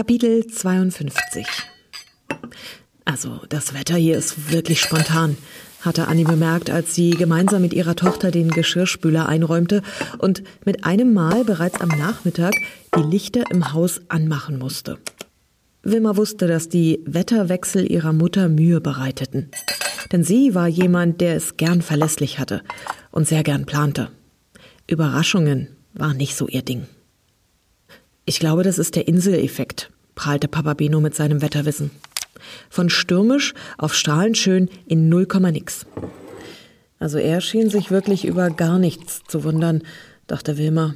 Kapitel 52. Also, das Wetter hier ist wirklich spontan, hatte Annie bemerkt, als sie gemeinsam mit ihrer Tochter den Geschirrspüler einräumte und mit einem Mal bereits am Nachmittag die Lichter im Haus anmachen musste. Wilma wusste, dass die Wetterwechsel ihrer Mutter Mühe bereiteten. Denn sie war jemand, der es gern verlässlich hatte und sehr gern plante. Überraschungen waren nicht so ihr Ding. Ich glaube, das ist der Inseleffekt, prahlte Papa Beno mit seinem Wetterwissen. Von stürmisch auf strahlend schön in 0, nix. Also er schien sich wirklich über gar nichts zu wundern, dachte Wilma.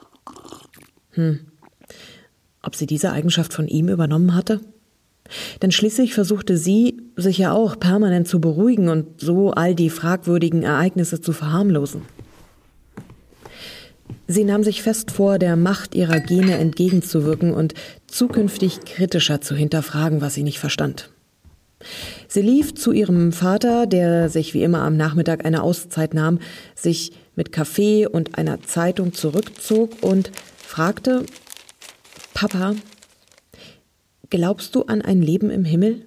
Ob sie diese Eigenschaft von ihm übernommen hatte? Denn schließlich versuchte sie, sich ja auch permanent zu beruhigen und so all die fragwürdigen Ereignisse zu verharmlosen. Sie nahm sich fest vor, der Macht ihrer Gene entgegenzuwirken und zukünftig kritischer zu hinterfragen, was sie nicht verstand. Sie lief zu ihrem Vater, der sich wie immer am Nachmittag eine Auszeit nahm, sich mit Kaffee und einer Zeitung zurückzog und fragte: »Papa, glaubst du an ein Leben im Himmel?«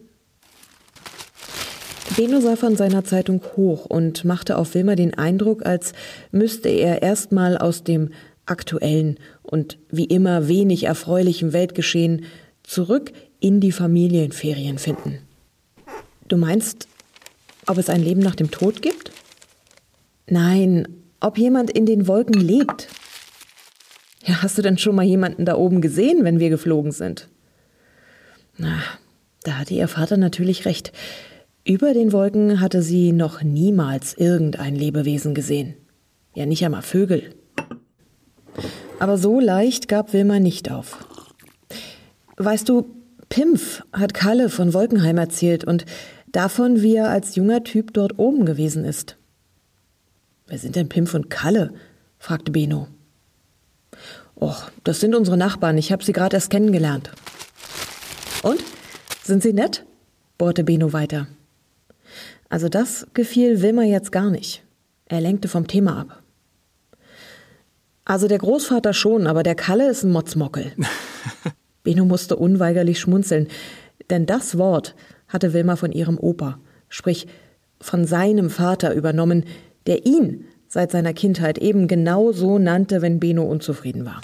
Beno sah von seiner Zeitung hoch und machte auf Wilma den Eindruck, als müsste er erstmal aus dem aktuellen und wie immer wenig erfreulichen Weltgeschehen zurück in die Familienferien finden. »Du meinst, ob es ein Leben nach dem Tod gibt?« »Nein, ob jemand in den Wolken lebt.« »Ja, hast du denn schon mal jemanden da oben gesehen, wenn wir geflogen sind?« Na, da hatte ihr Vater natürlich recht. Über den Wolken hatte sie noch niemals irgendein Lebewesen gesehen. Ja, nicht einmal Vögel. Aber so leicht gab Wilma nicht auf. »Weißt du, Pimpf hat Kalle von Wolkenheim erzählt und davon, wie er als junger Typ dort oben gewesen ist.« »Wer sind denn Pimpf und Kalle?« fragte Beno. »Och, das sind unsere Nachbarn, ich habe sie gerade erst kennengelernt.« »Und? Sind sie nett?« bohrte Beno weiter. Also das gefiel Wilma jetzt gar nicht. Er lenkte vom Thema ab. »Also der Großvater schon, aber der Kalle ist ein Motzmockel.« Beno musste unweigerlich schmunzeln, denn das Wort hatte Wilma von ihrem Opa, sprich von seinem Vater übernommen, der ihn seit seiner Kindheit eben genau so nannte, wenn Beno unzufrieden war.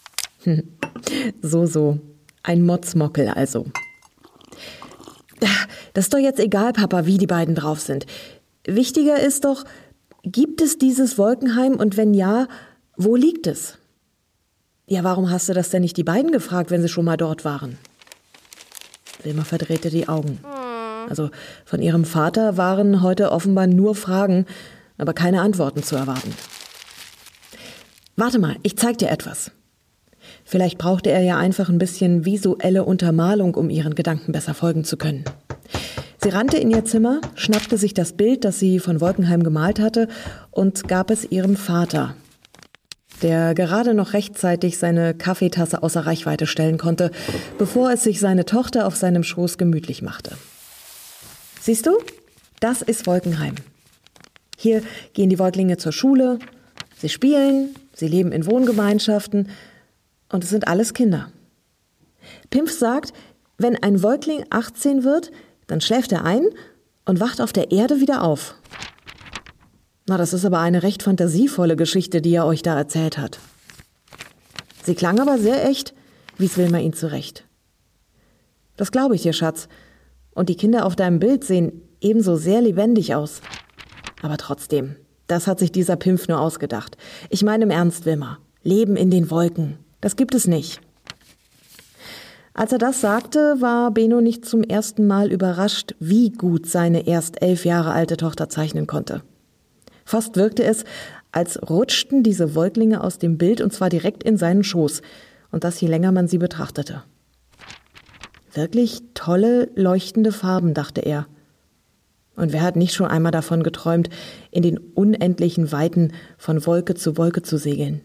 So, ein Motzmockel also. Das ist doch jetzt egal, Papa, wie die beiden drauf sind. Wichtiger ist doch, gibt es dieses Wolkenheim und wenn ja, wo liegt es? Ja, warum hast du das denn nicht die beiden gefragt, wenn sie schon mal dort waren? Wilma verdrehte die Augen. Also von ihrem Vater waren heute offenbar nur Fragen, aber keine Antworten zu erwarten. Warte mal, ich zeig dir etwas. Vielleicht brauchte er ja einfach ein bisschen visuelle Untermalung, um ihren Gedanken besser folgen zu können. Sie rannte in ihr Zimmer, schnappte sich das Bild, das sie von Wolkenheim gemalt hatte, und gab es ihrem Vater, der gerade noch rechtzeitig seine Kaffeetasse außer Reichweite stellen konnte, bevor es sich seine Tochter auf seinem Schoß gemütlich machte. Siehst du? Das ist Wolkenheim. Hier gehen die Wolklinge zur Schule, sie spielen, sie leben in Wohngemeinschaften und es sind alles Kinder. Pimpf sagt, wenn ein Wolkling 18 wird, dann schläft er ein und wacht auf der Erde wieder auf. Na, das ist aber eine recht fantasievolle Geschichte, die er euch da erzählt hat. Sie klang aber sehr echt, wies Wilma ihn zurecht. Das glaube ich dir, Schatz. Und die Kinder auf deinem Bild sehen ebenso sehr lebendig aus. Aber trotzdem, das hat sich dieser Pimpf nur ausgedacht. Ich meine im Ernst, Wilma, Leben in den Wolken, das gibt es nicht. Als er das sagte, war Beno nicht zum ersten Mal überrascht, wie gut seine erst 11 Jahre alte Tochter zeichnen konnte. Fast wirkte es, als rutschten diese Wolklinge aus dem Bild und zwar direkt in seinen Schoß, und das je länger man sie betrachtete. Wirklich tolle, leuchtende Farben, dachte er. Und wer hat nicht schon einmal davon geträumt, in den unendlichen Weiten von Wolke zu segeln?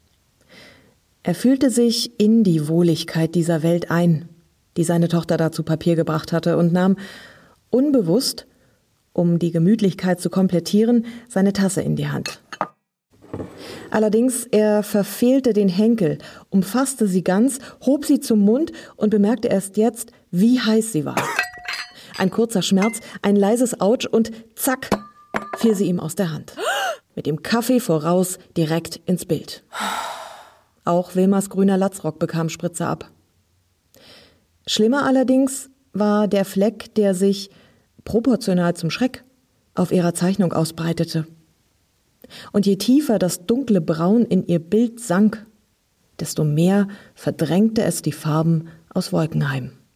Er fühlte sich in die Wohligkeit dieser Welt ein, die seine Tochter da zu Papier gebracht hatte, und nahm unbewusst, um die Gemütlichkeit zu komplettieren, seine Tasse in die Hand. Allerdings, er verfehlte den Henkel, umfasste sie ganz, hob sie zum Mund und bemerkte erst jetzt, wie heiß sie war. Ein kurzer Schmerz, ein leises Autsch und zack, fiel sie ihm aus der Hand. Mit dem Kaffee voraus direkt ins Bild. Auch Wilmas grüner Latzrock bekam Spritze ab. Schlimmer allerdings war der Fleck, der sich, proportional zum Schreck, auf ihrer Zeichnung ausbreitete. Und je tiefer das dunkle Braun in ihr Bild sank, desto mehr verdrängte es die Farben aus Wolkenheim.